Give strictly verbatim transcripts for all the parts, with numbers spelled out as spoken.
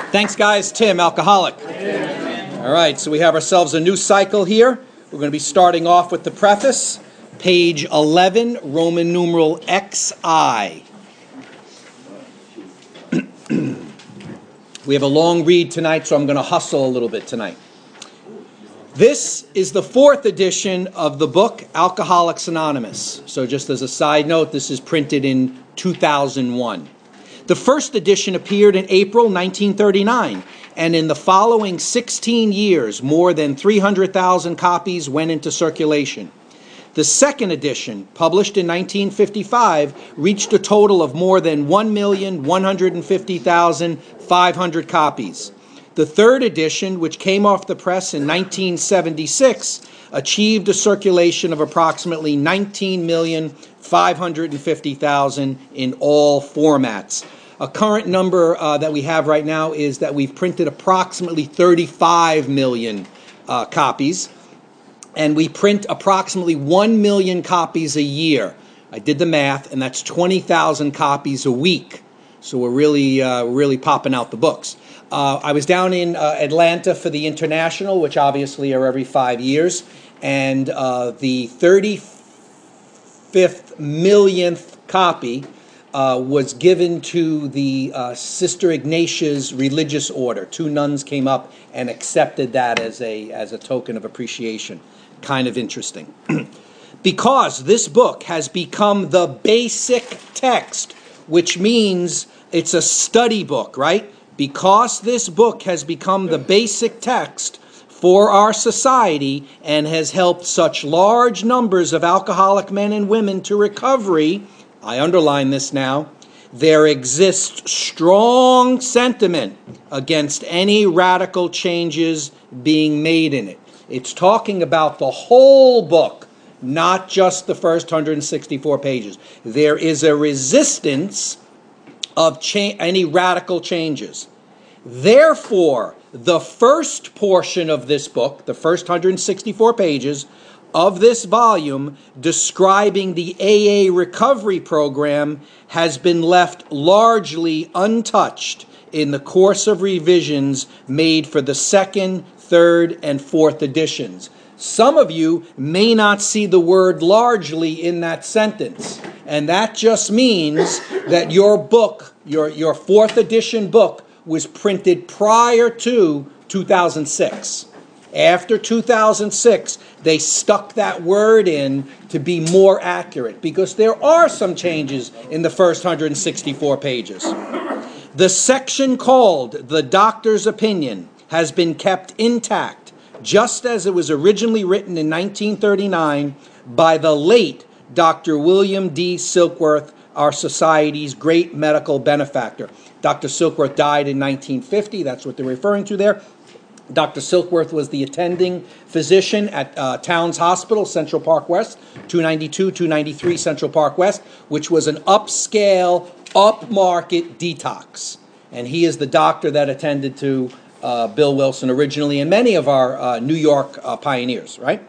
Thanks, guys. Tim, alcoholic. All right, so we have ourselves a new cycle here. We're going to be starting off with the preface, page eleven, Roman numeral X I. We have a long read tonight, so I'm going to hustle a little bit tonight. This is the fourth edition of the book, Alcoholics Anonymous. So just as a side note, this is printed in two thousand one. The first edition appeared in April nineteen thirty-nine, and in the following sixteen years, more than three hundred thousand copies went into circulation. The second edition, published in nineteen fifty-five, reached a total of more than one million one hundred fifty thousand five hundred copies. The third edition, which came off the press in nineteen seventy-six, achieved a circulation of approximately nineteen million five hundred fifty thousand in all formats. A current number uh, that we have right now is that we've printed approximately thirty-five million uh, copies, and we print approximately one million copies a year. I did the math, and that's twenty thousand copies a week. So we're really, uh, really popping out the books. Uh, I was down in uh, Atlanta for the International, which obviously are every five years, and uh, the thirty-fifth millionth copy uh, was given to the uh, Sister Ignatia's religious order. Two nuns came up and accepted that as a as a token of appreciation. Kind of interesting. Because this book has become the basic text, which means it's a study book, right? Because this book has become the basic text for our society and has helped such large numbers of alcoholic men and women to recovery, I underline this now, there exists strong sentiment against any radical changes being made in it. It's talking about the whole book, not just the first one hundred sixty-four pages. There is a resistance of cha- any radical changes. Therefore, the first portion of this book, the first one hundred sixty-four pages of this volume describing the A A recovery program, has been left largely untouched in the course of revisions made for the second, third, and fourth editions. Some of you may not see the word largely in that sentence, and that just means that your book, your, your fourth edition book, was printed prior to two thousand six. After two thousand six, they stuck that word in to be more accurate, because there are some changes in the first one hundred sixty-four pages. The section called The Doctor's Opinion has been kept intact, just as it was originally written in nineteen thirty-nine by the late Doctor William D. Silkworth, our society's great medical benefactor. Doctor Silkworth died in nineteen fifty. That's what they're referring to there. Doctor Silkworth was the attending physician at uh, Towns Hospital, Central Park West, two ninety-two, two ninety-three Central Park West, which was an upscale, upmarket detox. And he is the doctor that attended to uh, Bill Wilson originally and many of our uh, New York uh, pioneers, right?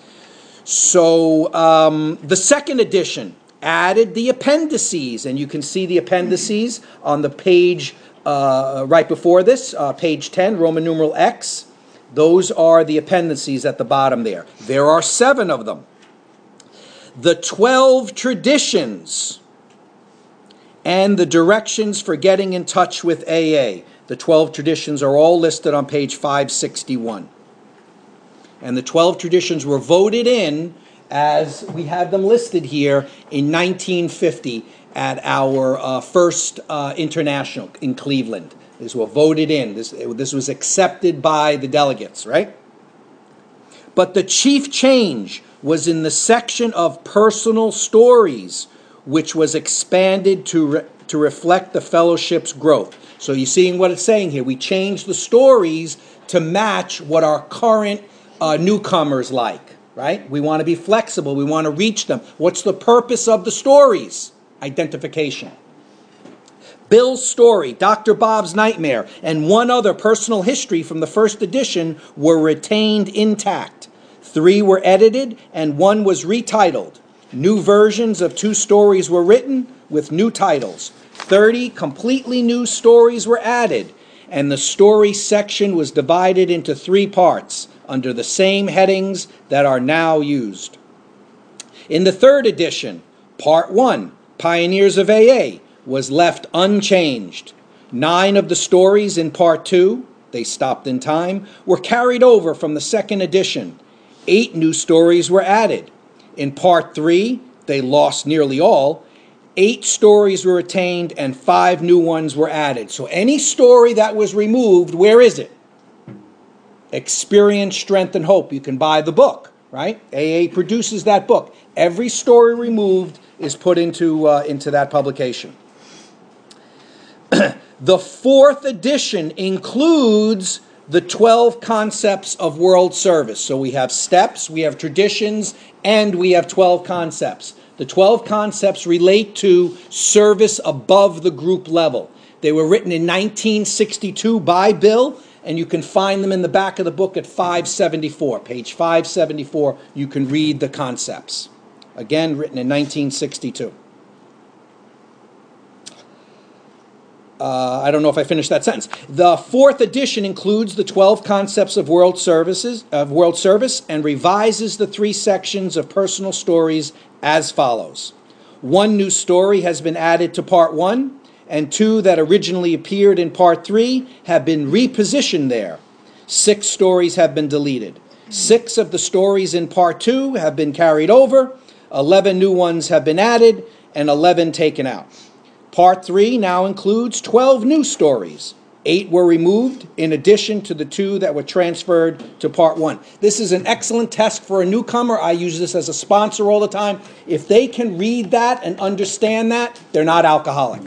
So um, the second edition added the appendices, and you can see the appendices on the page uh, right before this, uh, page ten, Roman numeral X. Those are the appendices at the bottom there. There are seven of them. The twelve traditions and the directions for getting in touch with A A. The twelve traditions are all listed on page five sixty-one. And the twelve traditions were voted in, as we have them listed here, in nineteen fifty at our uh, first uh, international in Cleveland. These were voted in. This, this was accepted by the delegates, right? But the chief change was in the section of personal stories, which was expanded to, re- to reflect the fellowship's growth. So you're seeing what it's saying here. We changed the stories to match what our current uh, newcomers like. Right? We want to be flexible. We want to reach them. What's the purpose of the stories? Identification. Bill's story, Doctor Bob's nightmare, and one other personal history from the first edition were retained intact. Three were edited, and one was retitled. New versions of two stories were written with new titles. Thirty completely new stories were added, and the story section was divided into three parts under the same headings that are now used. In the third edition, Part one, Pioneers of A A, was left unchanged. Nine of the stories in Part two, they stopped in time, were carried over from the second edition. Eight new stories were added. In Part three, they lost nearly all. Eight stories were retained and five new ones were added. So any story that was removed, where is it? Experience, Strength, and Hope. You can buy the book, right? A A produces that book. Every story removed is put into, uh, into that publication. The fourth edition includes the twelve concepts of world service. So we have steps, we have traditions, and we have twelve concepts. The twelve concepts relate to service above the group level. They were written in nineteen sixty-two by Bill, and you can find them in the back of the book at five seventy-four. Page five seventy-four, you can read the concepts. Again, written in nineteen sixty-two. Uh, I don't know if I finished that sentence. The fourth edition includes the twelve concepts of world services of world service and revises the three sections of personal stories as follows. One new story has been added to Part one, and two that originally appeared in Part three have been repositioned there. Six stories have been deleted. Six of the stories in Part two have been carried over. Eleven new ones have been added, and eleven taken out. Part three now includes twelve new stories. Eight were removed, in addition to the two that were transferred to Part one. This is an excellent test for a newcomer. I use this as a sponsor all the time. If they can read that and understand that, they're not alcoholic.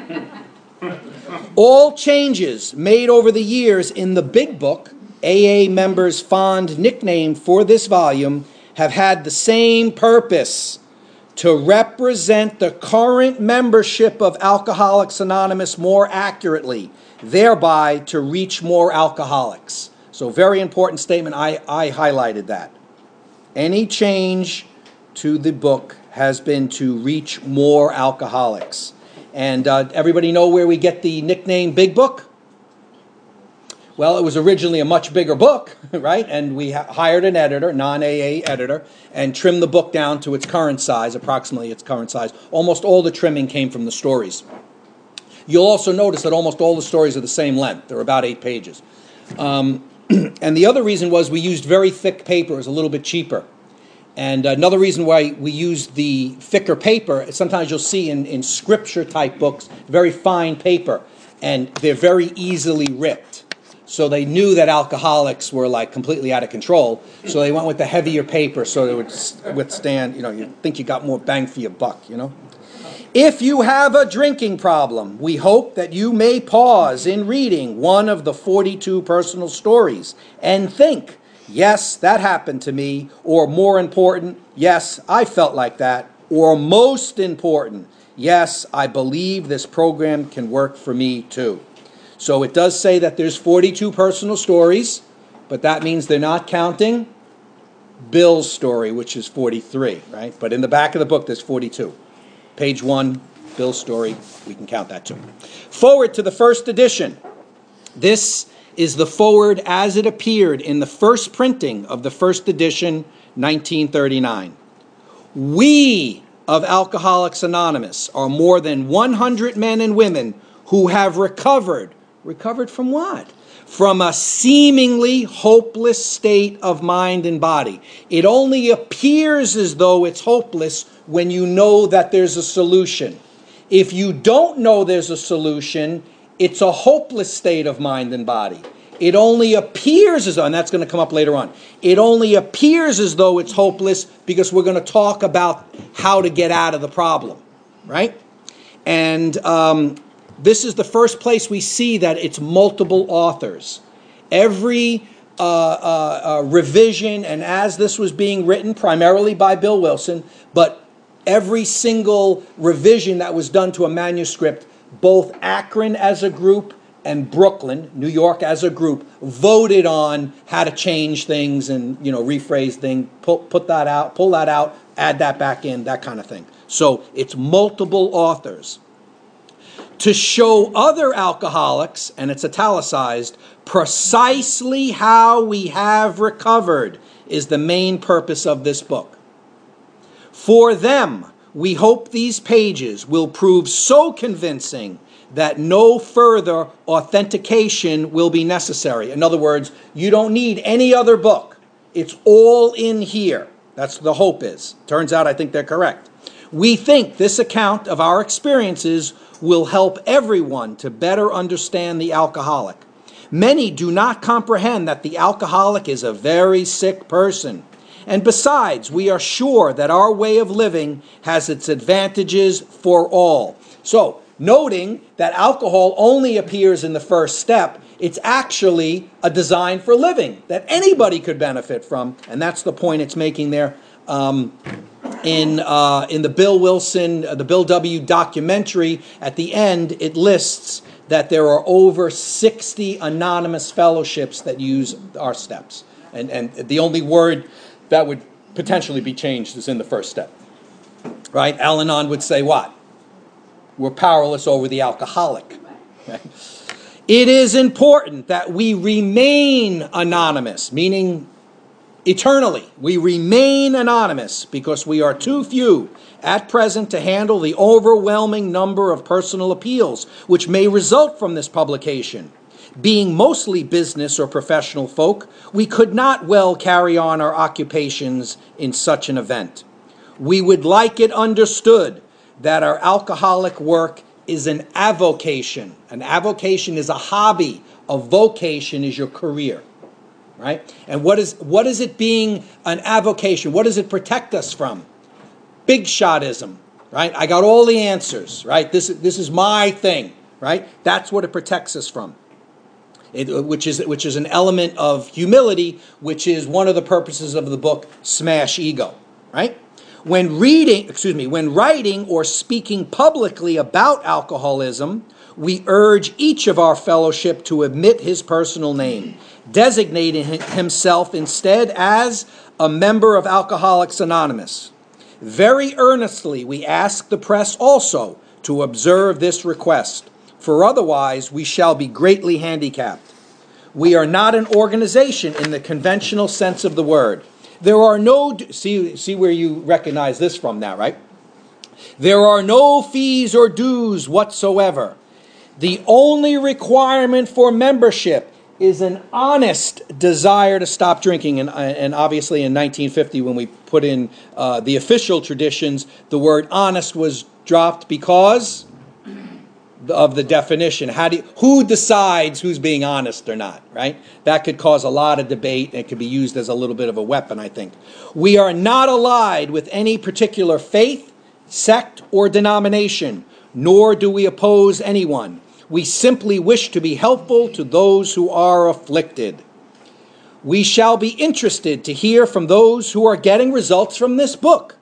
All changes made over the years in the Big Book, A A members' fond nickname for this volume, have had the same purpose: to represent the current membership of Alcoholics Anonymous more accurately, thereby to reach more alcoholics. So very important statement. I, I highlighted that. Any change to the book has been to reach more alcoholics. And uh, everybody know where we get the nickname Big Book? Well, it was originally a much bigger book, right? And we ha- hired an editor, non-A A editor, and trimmed the book down to its current size, approximately its current size. Almost all the trimming came from the stories. You'll also notice that almost all the stories are the same length. They're about eight pages. Um, and the other reason was we used very thick paper. It was a little bit cheaper. And another reason why we used the thicker paper, sometimes you'll see in, in scripture-type books, very fine paper, and they're very easily ripped. So they knew that alcoholics were like completely out of control. So they went with the heavier paper so it would withstand, you know, you think you got more bang for your buck, you know. If you have a drinking problem, we hope that you may pause in reading one of the forty-two personal stories and think, yes, that happened to me, or more important, yes, I felt like that, or most important, yes, I believe this program can work for me too. So it does say that there's forty-two personal stories, but that means they're not counting Bill's story, which is forty-three, right? But in the back of the book, there's forty-two. Page one, Bill's story, we can count that too. Forward to the first edition. This is the forward as it appeared in the first printing of the first edition, nineteen thirty-nine. We of Alcoholics Anonymous are more than one hundred men and women who have recovered. Recovered from what? From a seemingly hopeless state of mind and body. It only appears as though it's hopeless when you know that there's a solution. If you don't know there's a solution, it's a hopeless state of mind and body. It only appears as though, and that's going to come up later on, it only appears as though it's hopeless because we're going to talk about how to get out of the problem, right? And um, this is the first place we see that it's multiple authors. Every uh, uh, uh, revision, and as this was being written primarily by Bill Wilson, but every single revision that was done to a manuscript, both Akron as a group and Brooklyn, New York as a group, voted on how to change things and, you know, rephrase things, put, put that out, pull that out, add that back in, that kind of thing. So it's multiple authors. to show other alcoholics, and it's italicized, precisely how we have recovered is the main purpose of this book. For them, we hope these pages will prove so convincing that no further authentication will be necessary. In other words, you don't need any other book. It's all in here. That's the hope is. Turns out I think they're correct. We think this account of our experiences will help everyone to better understand the alcoholic. Many do not comprehend that the alcoholic is a very sick person. And besides, we are sure that our way of living has its advantages for all. So, noting that alcohol only appears in the first step, it's actually a design for living that anybody could benefit from, and that's the point it's making there. Um, in uh, in the Bill Wilson, uh, the Bill W. documentary, at the end, it lists that there are over sixty anonymous fellowships that use our steps, and and the only word that would potentially be changed is in the first step, right? Al-Anon would say what? We're powerless over the alcoholic. Right? It is important that we remain anonymous, meaning eternally. We remain anonymous because we are too few at present to handle the overwhelming number of personal appeals which may result from this publication. Being mostly business or professional folk, we could not well carry on our occupations in such an event. We would like it understood that our alcoholic work is an avocation. An avocation is a hobby. A vocation is your career, right? And what is what is it being an avocation? What does it protect us from? Big shotism, right? I got all the answers, right? This, this is my thing, right? That's what it protects us from. It, which is which is an element of humility, which is one of the purposes of the book, Smash Ego, right? When reading, excuse me, when writing or speaking publicly about alcoholism, we urge each of our fellowship to omit his personal name, designating himself instead as a member of Alcoholics Anonymous. Very earnestly, we ask the press also to observe this request, for otherwise we shall be greatly handicapped. We are not an organization in the conventional sense of the word. There are no, see, see where you recognize this from now, right? There are no fees or dues whatsoever. The only requirement for membership is an honest desire to stop drinking. And, and obviously in nineteen fifty, when we put in uh, the official traditions, the word honest was dropped because of the definition. How do you, who decides who's being honest or not, right? That could cause a lot of debate, and it could be used as a little bit of a weapon, I think. We are not allied with any particular faith, sect, or denomination, nor do we oppose anyone. We simply wish to be helpful to those who are afflicted. We shall be interested to hear from those who are getting results from this book,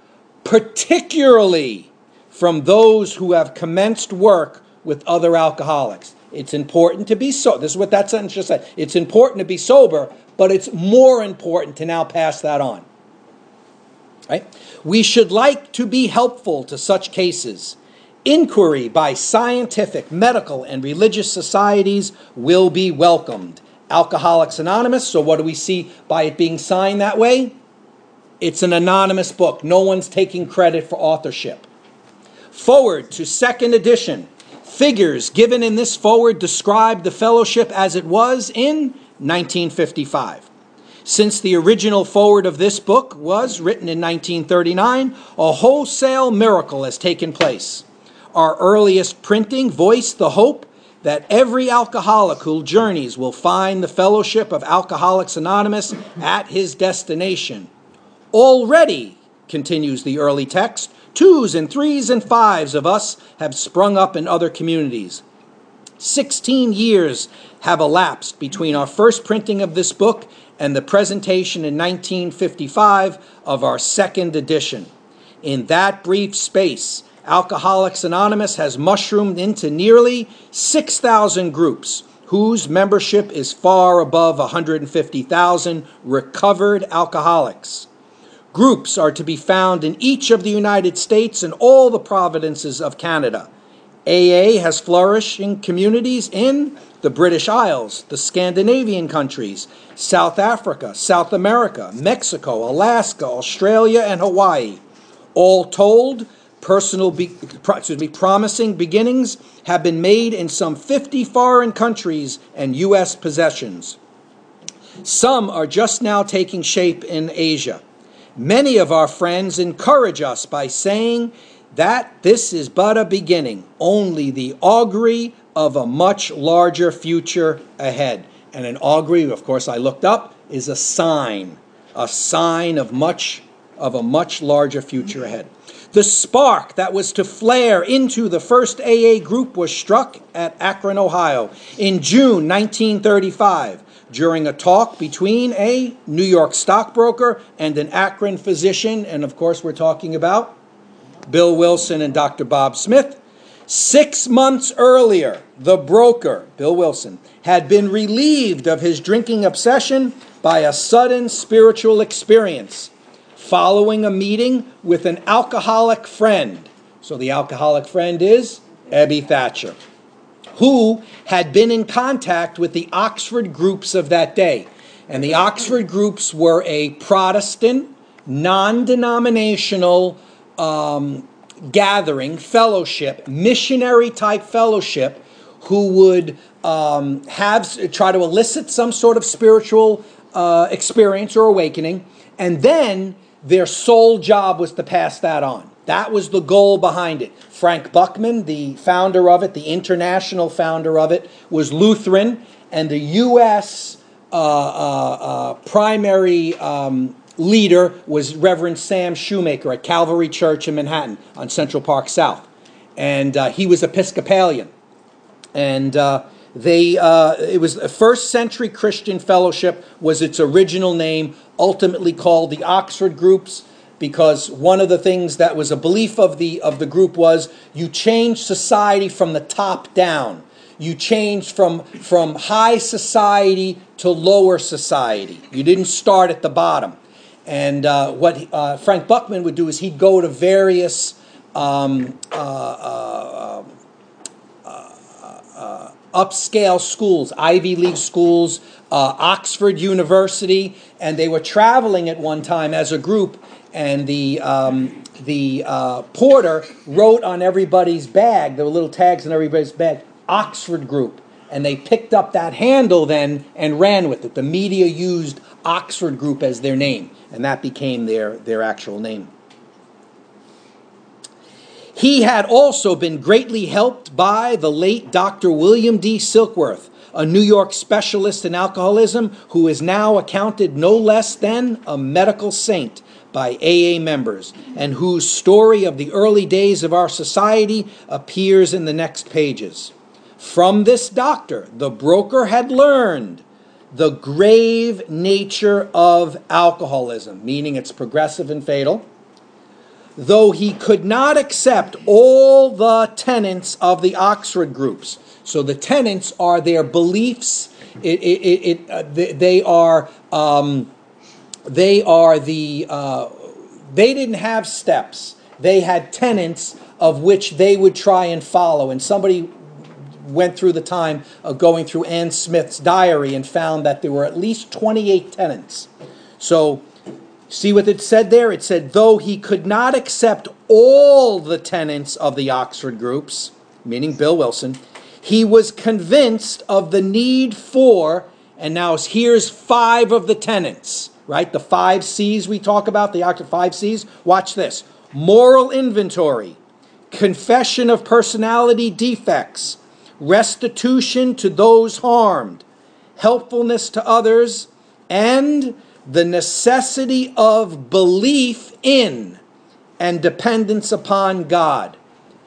particularly from those who have commenced work with other alcoholics. It's important to be sober. This is what that sentence just said. It's important to be sober, but it's more important to now pass that on. Right? We should like to be helpful to such cases. Inquiry by scientific, medical, and religious societies will be welcomed. Alcoholics Anonymous, so what do we see by it being signed that way? It's an anonymous book. No one's taking credit for authorship. Forward to second edition. Figures given in this forward describe the fellowship as it was in nineteen fifty-five. Since the original forward of this book was written in nineteen thirty-nine, a wholesale miracle has taken place. Our earliest printing voiced the hope that every alcoholic who journeys will find the fellowship of Alcoholics Anonymous at his destination. Already, continues the early text, twos and threes and fives of us have sprung up in other communities. Sixteen years have elapsed between our first printing of this book and the presentation in nineteen fifty-five of our second edition. In that brief space, Alcoholics Anonymous has mushroomed into nearly six thousand groups, whose membership is far above one hundred fifty thousand recovered alcoholics. Groups are to be found in each of the United States and all the provinces of Canada. A A has flourishing communities in the British Isles, the Scandinavian countries, South Africa, South America, Mexico, Alaska, Australia, and Hawaii. All told, personal, be, excuse me, promising beginnings have been made in some fifty foreign countries and U S possessions. Some are just now taking shape in Asia. Many of our friends encourage us by saying that this is but a beginning, only the augury of a much larger future ahead. And an augury, of course, I looked up, is a sign, a sign of much of a much larger future ahead. The spark that was to flare into the first A A group was struck at Akron, Ohio, in June nineteen thirty-five, during a talk between a New York stockbroker and an Akron physician, and of course we're talking about Bill Wilson and Doctor Bob Smith. Six months earlier, the broker, Bill Wilson, had been relieved of his drinking obsession by a sudden spiritual experience following a meeting with an alcoholic friend. So the alcoholic friend is Ebby Thatcher, who had been in contact with the Oxford groups of that day. And the Oxford groups were a Protestant, non-denominational um, gathering, fellowship, missionary-type fellowship, who would um, have try to elicit some sort of spiritual uh, experience or awakening, and then their sole job was to pass that on. That was the goal behind it. Frank Buckman, the founder of it, the international founder of it, was Lutheran, and the U S uh, uh, uh, primary um, leader was Reverend Sam Shoemaker at Calvary Church in Manhattan on Central Park South. And uh, he was Episcopalian. And uh, they uh, it was a first century Christian fellowship was its original name, ultimately called the Oxford Groups, because one of the things that was a belief of the of the group was you change society from the top down. You change from, from high society to lower society. You didn't start at the bottom. And uh, what uh, Frank Buckman would do is he'd go to various um, uh, uh, uh, uh, upscale schools, Ivy League schools, uh, Oxford University, and they were traveling at one time as a group, and the um, the uh, porter wrote on everybody's bag, there were little tags on everybody's bag, Oxford Group, and they picked up that handle then and ran with it. The media used Oxford Group as their name, and that became their, their actual name. He had also been greatly helped by the late Doctor William D. Silkworth, a New York specialist in alcoholism who is now accounted no less than a medical saint by A A members, and whose story of the early days of our society appears in the next pages. From this doctor, the broker had learned the grave nature of alcoholism, meaning it's progressive and fatal, though he could not accept all the tenets of the Oxford groups. So the tenets are their beliefs. It, it, it, it, uh, they, they are um, they are the uh, they didn't have steps. They had tenets of which they would try and follow. And somebody went through the time of going through Anne Smith's diary and found that there were at least twenty-eight tenets. So see what it said there? It said, though he could not accept all the tenets of the Oxford groups, meaning Bill Wilson, he was convinced of the need for, and now here's five of the tenets, right? The five C's we talk about, the Oxford five C's. Watch this. Moral inventory, confession of personality defects, restitution to those harmed, helpfulness to others, and the necessity of belief in and dependence upon God.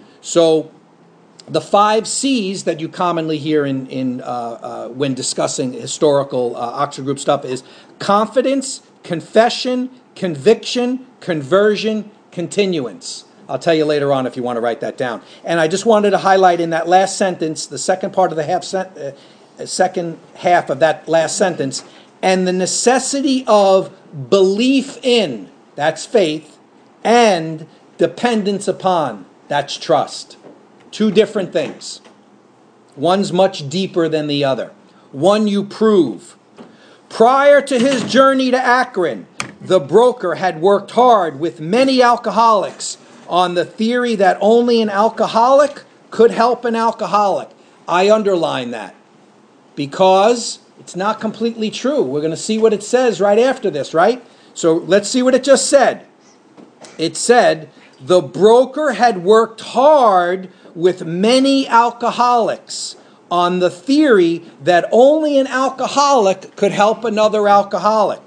So the five C's that you commonly hear in, in uh, uh, when discussing historical uh, Oxford Group stuff is confidence, confession, conviction, conversion, continuance. I'll tell you later on if you want to write that down. And I just wanted to highlight in that last sentence, the second part of the half sen- uh, second half of that last sentence, and the necessity of belief in, that's faith, and dependence upon, that's trust. Two different things. One's much deeper than the other. One you prove. Prior to his journey to Akron, the broker had worked hard with many alcoholics on the theory that only an alcoholic could help an alcoholic. I underline that because it's not completely true. We're going to see what it says right after this, right? So let's see what it just said. It said, the broker had worked hard with many alcoholics on the theory that only an alcoholic could help another alcoholic.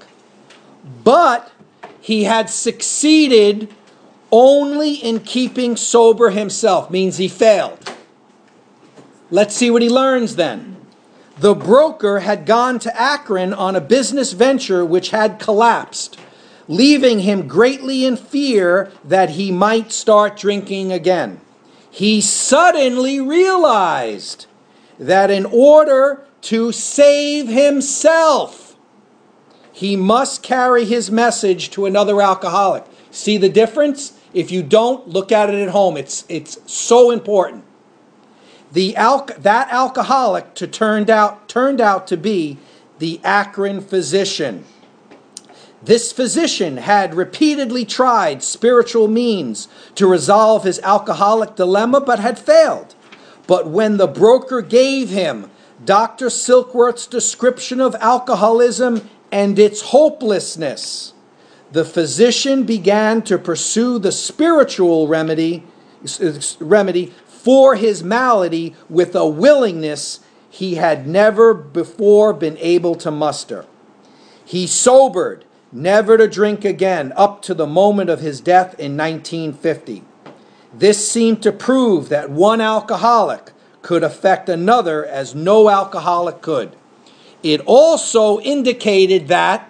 But he had succeeded only in keeping sober himself, means he failed. Let's see what he learns then. The broker had gone to Akron on a business venture which had collapsed, leaving him greatly in fear that he might start drinking again. He suddenly realized that in order to save himself, he must carry his message to another alcoholic. See the difference? If you don't, look at it at home. It's, it's so important. The al- that alcoholic to turned out, turned out to be the Akron physician. This physician had repeatedly tried spiritual means to resolve his alcoholic dilemma, but had failed. But when the broker gave him Doctor Silkworth's description of alcoholism and its hopelessness, the physician began to pursue the spiritual remedy, remedy for his malady with a willingness he had never before been able to muster. He sobered, never to drink again, up to the moment of his death in nineteen fifty. This seemed to prove that one alcoholic could affect another as no alcoholic could. It also indicated that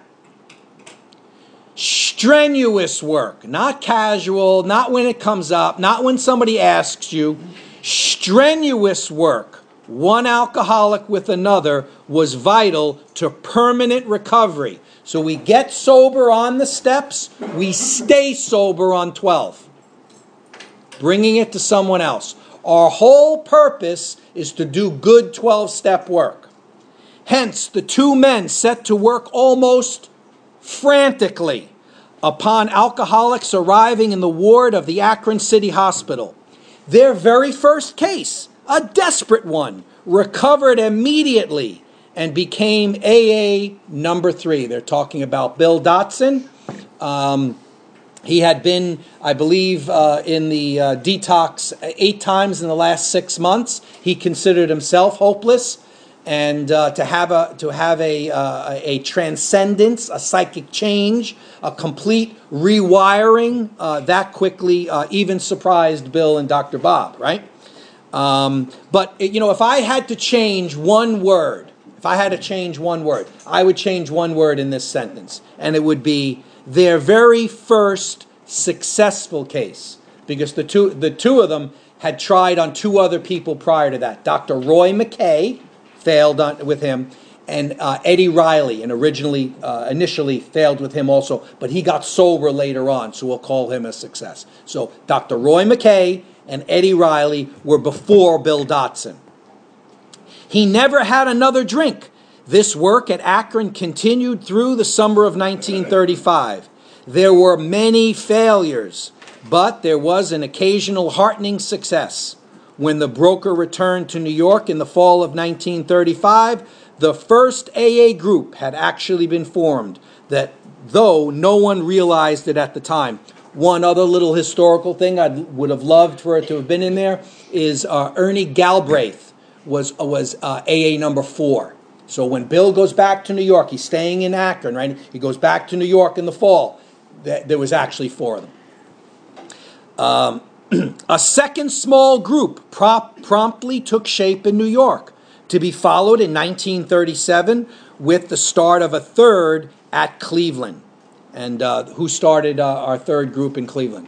strenuous work, not casual, not when it comes up, not when somebody asks you, strenuous work, one alcoholic with another, was vital to permanent recovery. So we get sober on the steps, we stay sober on twelve. Bringing it to someone else. Our whole purpose is to do good twelve-step work. Hence, the two men set to work almost frantically upon alcoholics arriving in the ward of the Akron City Hospital. Their very first case, a desperate one, recovered immediately and became A A number three. They're talking about Bill Dotson. Um, he had been, I believe, uh, in the uh, detox eight times in the last six months. He considered himself hopeless. And uh, to have a to have a uh, a transcendence, a psychic change, a complete rewiring uh, that quickly uh, even surprised Bill and Doctor Bob, right? Um, but you know, if I had to change one word, if I had to change one word, I would change one word in this sentence, and it would be their very first successful case, because the two the two of them had tried on two other people prior to that. Doctor Roy McKay failed on, with him, and uh, Eddie Riley, and originally, uh, initially failed with him also, but he got sober later on, so we'll call him a success. So Doctor Roy McKay and Eddie Riley were before Bill Dotson. He never had another drink. This work at Akron continued through the summer of nineteen thirty-five. There were many failures, but there was an occasional heartening success. When the broker returned to New York in the fall of nineteen thirty-five, the first A A group had actually been formed, that though no one realized it at the time. One other little historical thing I would have loved for it to have been in there is uh, Ernie Galbraith was, was uh, A A number four. So when Bill goes back to New York, he's staying in Akron, right? He goes back to New York in the fall. There was actually four of them. Um, A second small group prop, promptly took shape in New York, to be followed in nineteen thirty-seven with the start of a third at Cleveland. And uh, who started uh, our third group in Cleveland?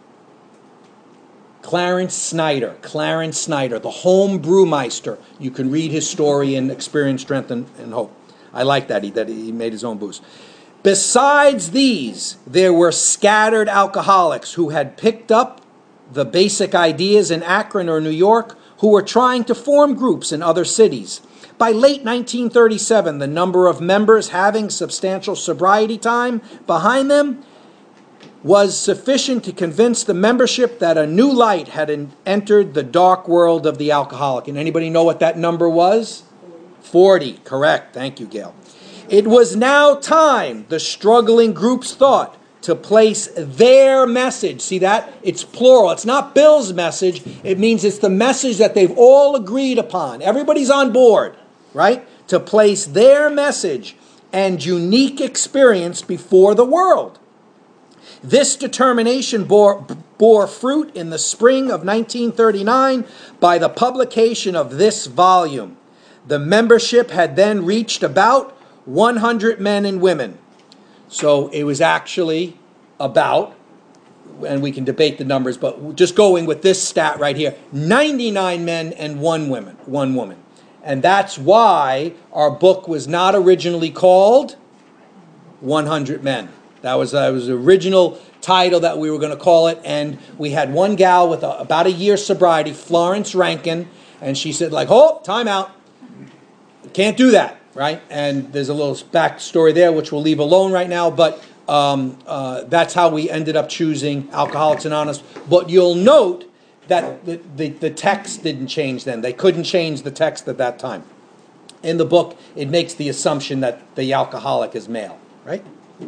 Clarence Snyder. Clarence Snyder, the home brewmeister. You can read his story in Experience, Strength, and, and Hope. I like that he, that he made his own booze. Besides these, there were scattered alcoholics who had picked up the basic ideas in Akron or New York who were trying to form groups in other cities. By late nineteen thirty-seven, the number of members having substantial sobriety time behind them was sufficient to convince the membership that a new light had en- entered the dark world of the alcoholic. And anybody know what that number was? forty. Correct. Thank you, Gail. It was now time, the struggling groups thought, to place their message. See that? It's plural. It's not Bill's message. It means it's the message that they've all agreed upon. Everybody's on board, right? To place their message and unique experience before the world. This determination bore, bore fruit in the spring of nineteen thirty-nine by the publication of this volume. The membership had then reached about one hundred men and women. So it was actually about, and we can debate the numbers, but just going with this stat right here, ninety-nine men and one woman, one woman. And that's why our book was not originally called one hundred men. That was, that was the original title that we were going to call it. And we had one gal with a, about a year's sobriety, Florence Rankin, and she said, like, oh, time out. Can't do that, right? And there's a little backstory there, which we'll leave alone right now. But um, uh, that's how we ended up choosing Alcoholics Anonymous. But you'll note that the, the, the text didn't change then. They couldn't change the text at that time. In the book, it makes the assumption that the alcoholic is male, right?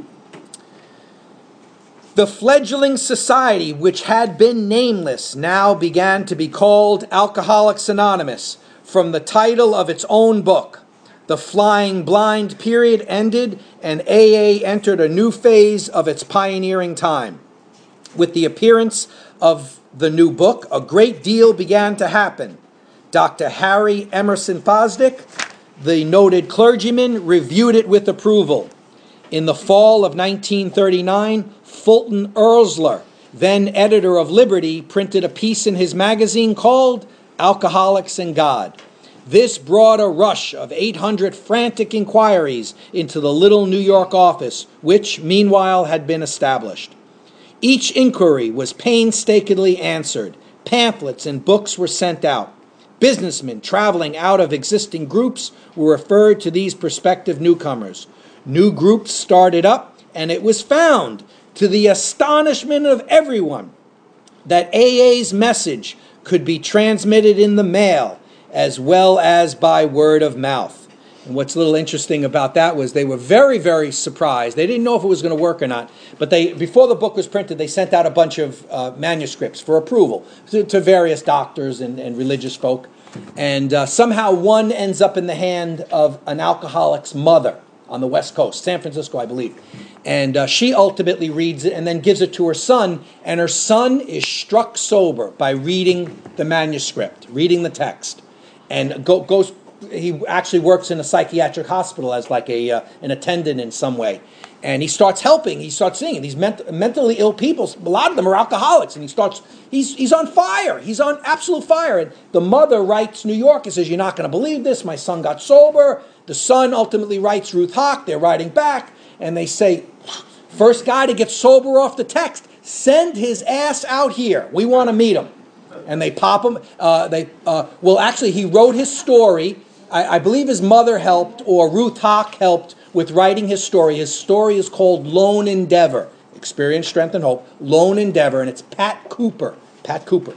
The fledgling society, which had been nameless, now began to be called Alcoholics Anonymous, from the title of its own book. The flying blind period ended, and A A entered a new phase of its pioneering time. With the appearance of the new book, a great deal began to happen. Doctor Harry Emerson Fosdick, the noted clergyman, reviewed it with approval. In the fall of nineteen thirty-nine, Fulton Ersler, then editor of Liberty, printed a piece in his magazine called Alcoholics and God. This brought a rush of eight hundred frantic inquiries into the little New York office, which, meanwhile, had been established. Each inquiry was painstakingly answered. Pamphlets and books were sent out. Businessmen traveling out of existing groups were referred to these prospective newcomers. New groups started up, and it was found, to the astonishment of everyone, that A A's message could be transmitted in the mail as well as by word of mouth. And what's a little interesting about that was they were very, very surprised. They didn't know if it was going to work or not. But they, before the book was printed, they sent out a bunch of uh, manuscripts for approval to, to various doctors and, and religious folk. And uh, somehow one ends up in the hand of an alcoholic's mother on the West Coast, San Francisco, I believe. And uh, she ultimately reads it and then gives it to her son. And her son is struck sober by reading the manuscript, reading the text. And go, goes, he actually works in a psychiatric hospital as like a uh, an attendant in some way. And he starts helping. He starts seeing these ment- mentally ill people. A lot of them are alcoholics. And he starts, he's he's on fire. He's on absolute fire. And the mother writes New York and says, you're not going to believe this. My son got sober. The son ultimately writes Ruth Hock. They're writing back. And they say, first guy to get sober off the text, send his ass out here. We want to meet him. And they pop him. Uh, they uh, well, actually, he wrote his story. I, I believe his mother helped, or Ruth Hock helped with writing his story. His story is called Lone Endeavor. Experience, Strength, and Hope. Lone Endeavor, and it's Pat Cooper. Pat Cooper.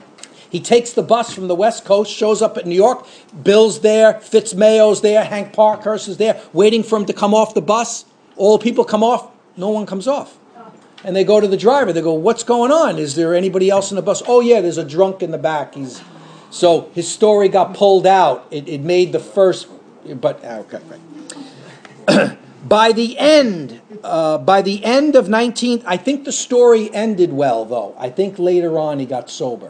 He takes the bus from the West Coast, shows up at New York. Bill's there, Fitzmayo's there, Hank Parkhurst is there, waiting for him to come off the bus. All the people come off. No one comes off. And they go to the driver. They go, what's going on? Is there anybody else in the bus? Oh, yeah, there's a drunk in the back. He's So his story got pulled out. It, it made the first, but, okay, right. By the end, uh, by the end of nineteen, I think the story ended well, though. I think later on he got sober.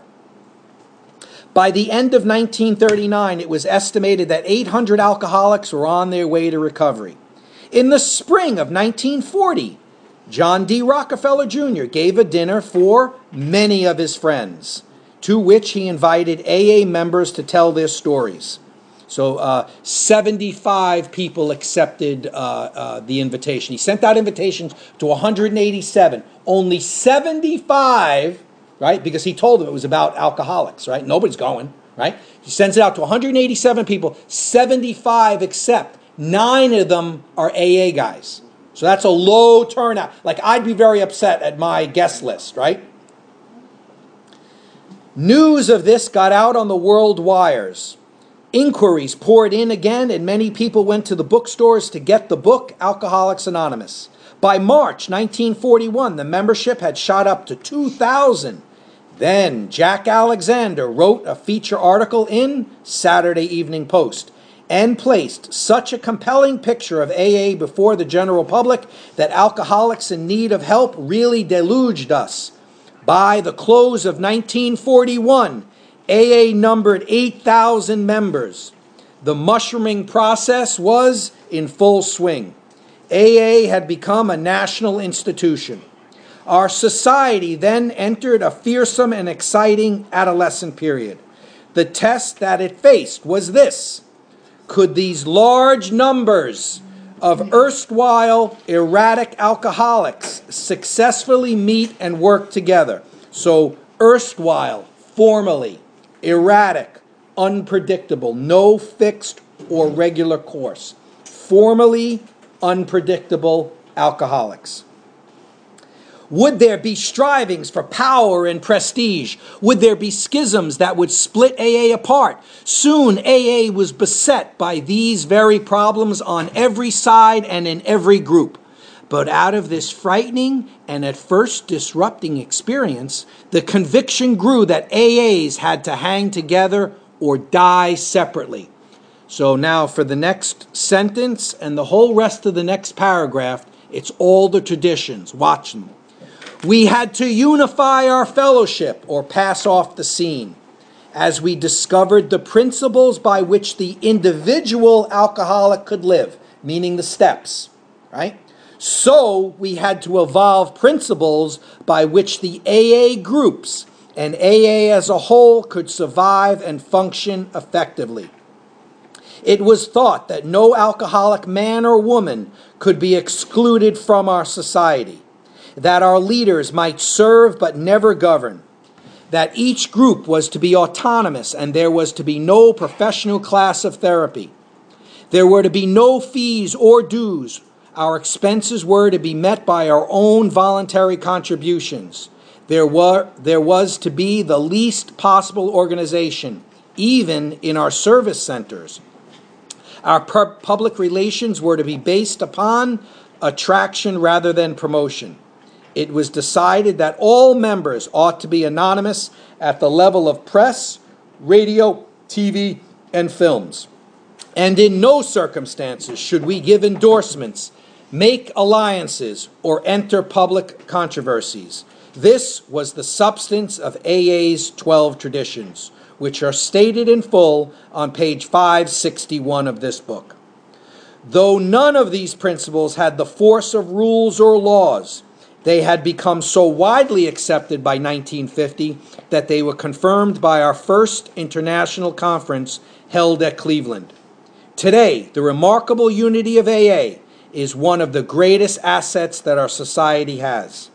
By the end of nineteen thirty-nine, it was estimated that eight hundred alcoholics were on their way to recovery. In the spring of nineteen forty, John D. Rockefeller Junior gave a dinner for many of his friends, to which he invited A A members to tell their stories. So uh, seventy-five people accepted uh, uh, the invitation. He sent out invitations to one hundred eighty-seven. Only seventy-five right? Because he told them it was about alcoholics, right? Nobody's going, right? He sends it out to one hundred eighty-seven people, seventy-five accept. Nine of them are A A guys. So that's a low turnout. Like, I'd be very upset at my guest list, right? News of this got out on the world wires. Inquiries poured in again, and many people went to the bookstores to get the book, Alcoholics Anonymous. By March nineteen forty-one, the membership had shot up to two thousand. Then Jack Alexander wrote a feature article in Saturday Evening Post and placed such a compelling picture of A A before the general public that alcoholics in need of help really deluged us. By the close of nineteen forty-one, A A numbered eight thousand members. The mushrooming process was in full swing. A A had become a national institution. Our society then entered a fearsome and exciting adolescent period. The test that it faced was this: could these large numbers of erstwhile erratic alcoholics successfully meet and work together? So, erstwhile, formerly, erratic, unpredictable, no fixed or regular course. Formerly unpredictable alcoholics. Would there be strivings for power and prestige? Would there be schisms that would split A A apart? Soon A A was beset by these very problems on every side and in every group. But out of this frightening and at first disrupting experience, the conviction grew that A As had to hang together or die separately. So now for the next sentence and the whole rest of the next paragraph, it's all the traditions. Watch them. We had to unify our fellowship or pass off the scene as we discovered the principles by which the individual alcoholic could live, meaning the steps, right? So we had to evolve principles by which the A A groups and A A as a whole could survive and function effectively. It was thought that no alcoholic man or woman could be excluded from our society, that our leaders might serve but never govern, that each group was to be autonomous and there was to be no professional class of therapy. There were to be no fees or dues. Our expenses were to be met by our own voluntary contributions. There were, there was to be the least possible organization, even in our service centers. Our pu- public relations were to be based upon attraction rather than promotion. It was decided that all members ought to be anonymous at the level of press, radio, T V, and films. And in no circumstances should we give endorsements, make alliances, or enter public controversies. This was the substance of A A's twelve traditions, which are stated in full on page five sixty-one of this book. Though none of these principles had the force of rules or laws, they had become so widely accepted by nineteen fifty that they were confirmed by our first international conference held at Cleveland. Today, the remarkable unity of A A is one of the greatest assets that our society has.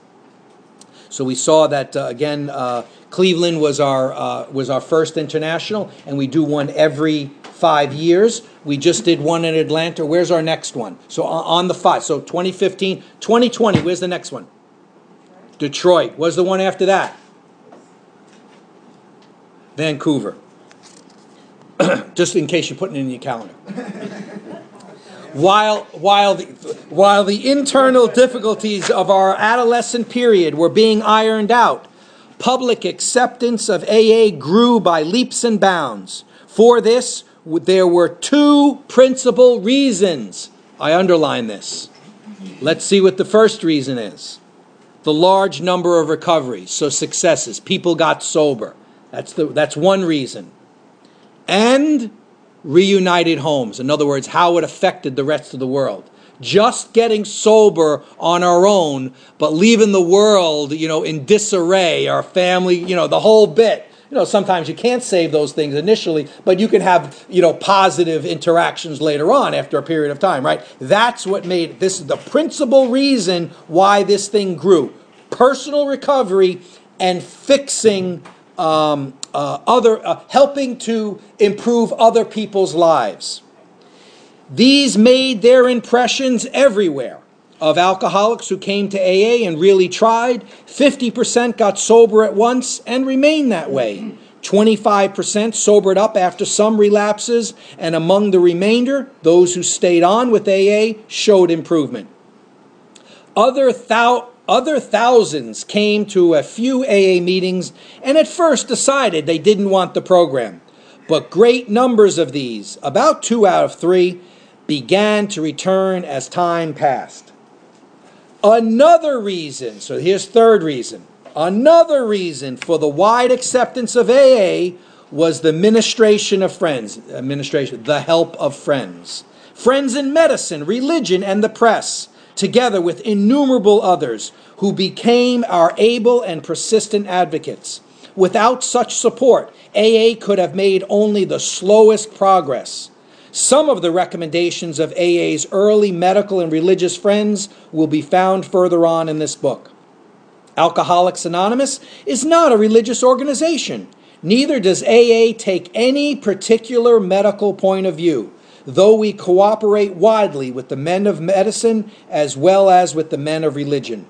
So we saw that, uh, again, uh, Cleveland was our uh, was our first international, and we do one every five years. We just did one in Atlanta. Where's our next one? So on, on the five. So twenty fifteen, twenty twenty, where's the next one? Detroit. What's the one after that? Vancouver. Just in case you're putting it in your calendar. While, while, the, while the internal difficulties of our adolescent period were being ironed out, public acceptance of A A grew by leaps and bounds. For this, there were two principal reasons. I underline this. Let's see what the first reason is. The large number of recoveries, so successes. People got sober. That's the that's one reason. And reunited homes. In other words, how it affected the rest of the world. Just getting sober on our own, but leaving the world, you know, in disarray, our family, you know, the whole bit. You know, sometimes you can't save those things initially, but you can have, you know, positive interactions later on after a period of time, right? That's what made it. This is the principal reason why this thing grew. Personal recovery and fixing um, uh, other, uh, helping to improve other people's lives. These made their impressions everywhere. Of alcoholics who came to A A and really tried, fifty percent got sober at once and remained that way. twenty-five percent sobered up after some relapses, and among the remainder, those who stayed on with A A showed improvement. Other, thou- other thousands came to a few A A meetings and at first decided they didn't want the program. But great numbers of these, about two out of three, began to return as time passed. Another reason, so here's third reason, another reason for the wide acceptance of A A was the ministration of friends, administration, the help of friends. Friends in medicine, religion, and the press, together with innumerable others who became our able and persistent advocates. Without such support, A A could have made only the slowest progress. Some of the recommendations of A A's early medical and religious friends will be found further on in this book. Alcoholics Anonymous is not a religious organization. Neither does A A take any particular medical point of view, though we cooperate widely with the men of medicine as well as with the men of religion.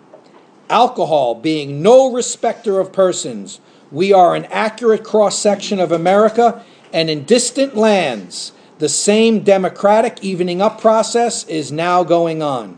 Alcohol being no respecter of persons, we are an accurate cross-section of America, and in distant lands, the same democratic evening up process is now going on.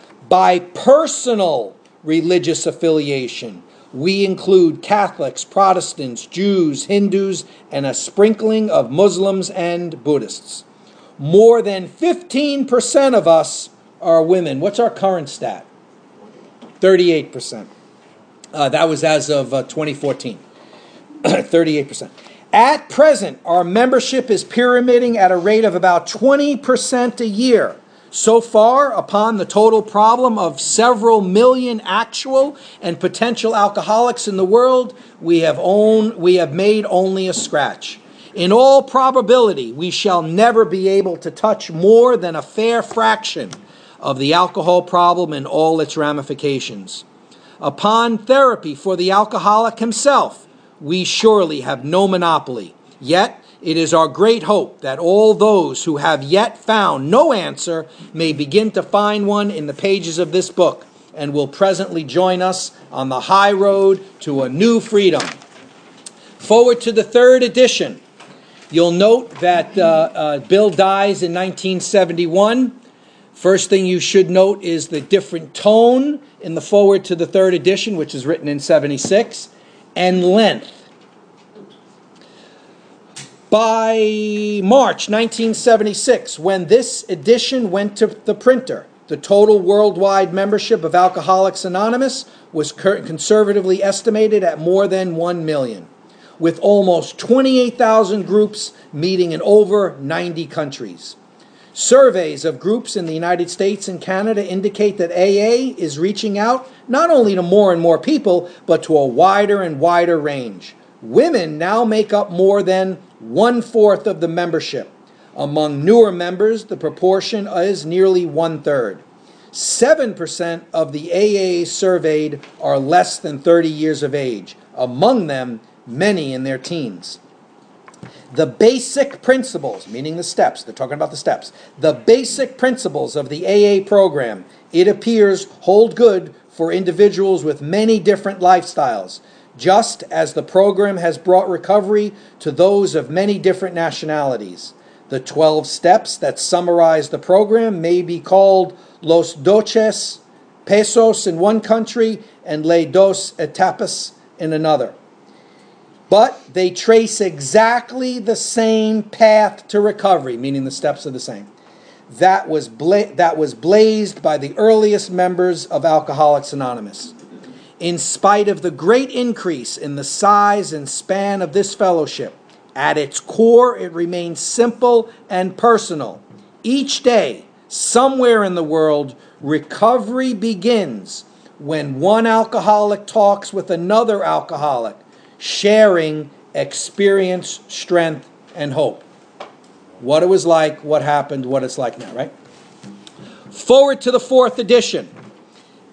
By personal religious affiliation, we include Catholics, Protestants, Jews, Hindus, and a sprinkling of Muslims and Buddhists. More than fifteen percent of us are women. What's our current stat? thirty-eight percent. Uh, that was as of uh, twenty fourteen. thirty-eight percent. At present, our membership is pyramiding at a rate of about twenty percent a year. So far, upon the total problem of several million actual and potential alcoholics in the world, we have, own, we have made only a scratch. In all probability, we shall never be able to touch more than a fair fraction of the alcohol problem and all its ramifications. Upon therapy for the alcoholic himself, we surely have no monopoly. Yet, it is our great hope that all those who have yet found no answer may begin to find one in the pages of this book and will presently join us on the high road to a new freedom. Forward to the third edition. You'll note that uh, uh, Bill dies in nineteen seventy-one. First thing you should note is the different tone in the forward to the third edition, which is written in seventy-six, and length. By March nineteen seventy-six, when this edition went to the printer, the total worldwide membership of Alcoholics Anonymous was conservatively estimated at more than one million, with almost twenty-eight thousand groups meeting in over ninety countries. Surveys of groups in the United States and Canada indicate that A A is reaching out not only to more and more people, but to a wider and wider range. Women now make up more than one-fourth of the membership. Among newer members, the proportion is nearly one-third. Seven percent of the A A surveyed are less than thirty years of age, among them many in their teens. The basic principles, meaning the steps, they're talking about the steps, the basic principles of the A A program, it appears, hold good for individuals with many different lifestyles, just as the program has brought recovery to those of many different nationalities. The twelve steps that summarize the program may be called Los Doce Pasos in one country and Les Dos Etapas in another. But they trace exactly the same path to recovery, meaning the steps are the same. That was bla- that was blazed by the earliest members of Alcoholics Anonymous. In spite of the great increase in the size and span of this fellowship, at its core it remains simple and personal. Each day, somewhere in the world, recovery begins when one alcoholic talks with another alcoholic, sharing experience, strength, and hope. What it was like, what happened, what it's like now, right? Forward to the fourth edition.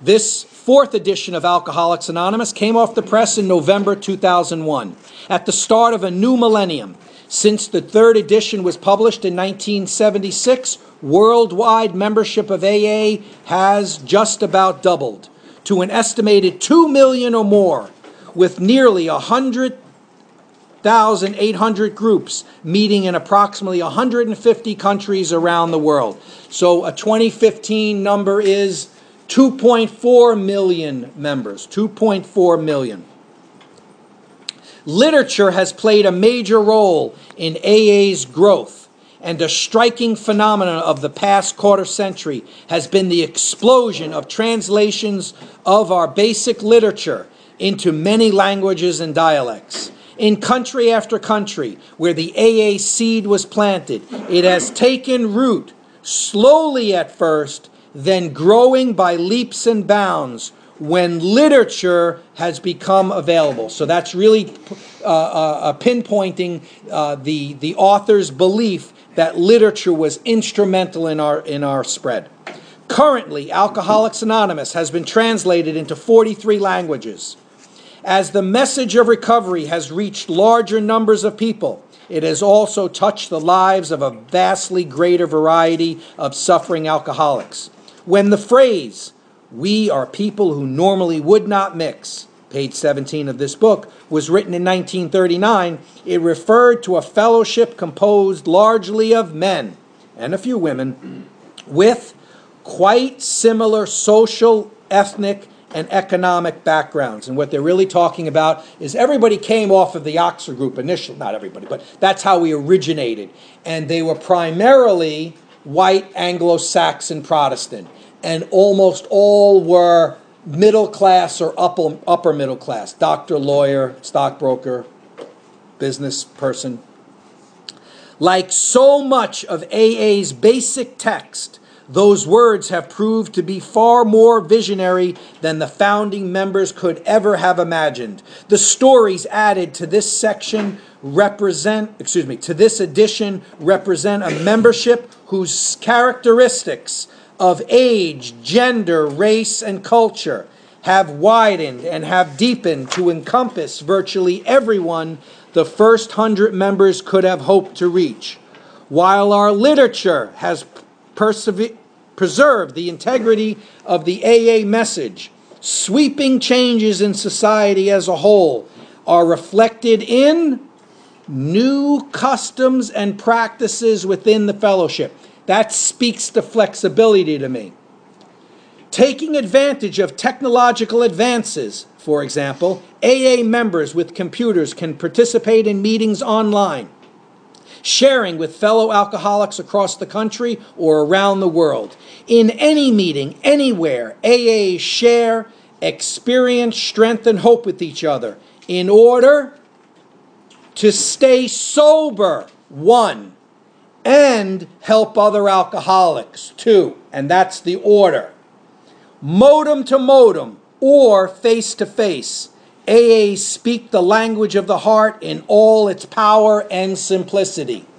This fourth edition of Alcoholics Anonymous came off the press in November two thousand one, at the start of a new millennium. Since the third edition was published in nineteen seventy-six, worldwide membership of A A has just about doubled to an estimated two million or more, with nearly one hundred thousand eight hundred groups meeting in approximately one hundred fifty countries around the world. So a twenty fifteen number is two point four million members, two point four million. Literature has played a major role in A A's growth, and a striking phenomenon of the past quarter century has been the explosion of translations of our basic literature into many languages and dialects. In country after country where the A A seed was planted, it has taken root, slowly at first, then growing by leaps and bounds when literature has become available. So that's really uh, uh, pinpointing uh, the, the author's belief that literature was instrumental in our, in our spread. Currently, Alcoholics Anonymous has been translated into forty-three languages. As the message of recovery has reached larger numbers of people, it has also touched the lives of a vastly greater variety of suffering alcoholics. When the phrase, "we are people who normally would not mix," page seventeen of this book, was written in nineteen thirty-nine, it referred to a fellowship composed largely of men, and a few women, with quite similar social, ethnic, and economic backgrounds. And what they're really talking about is everybody came off of the Oxford group initially, not everybody, but that's how we originated. And they were primarily white Anglo-Saxon Protestant, and almost all were middle class or upper, upper middle class, doctor, lawyer, stockbroker, business person. Like so much of A A's basic text, those words have proved to be far more visionary than the founding members could ever have imagined. The stories added to this section represent, excuse me, to this edition represent a membership whose characteristics of age, gender, race, and culture have widened and have deepened to encompass virtually everyone the first hundred members could have hoped to reach. While our literature has persevered, preserve the integrity of the A A message, sweeping changes in society as a whole are reflected in new customs and practices within the fellowship. That speaks to flexibility to me. Taking advantage of technological advances, for example, A A members with computers can participate in meetings online, sharing with fellow alcoholics across the country or around the world. In any meeting, anywhere, A As share, experience, strength, and hope with each other in order to stay sober, one, and help other alcoholics, two. And that's the order. Modem to modem, or face to face, A As speak the language of the heart in all its power and simplicity.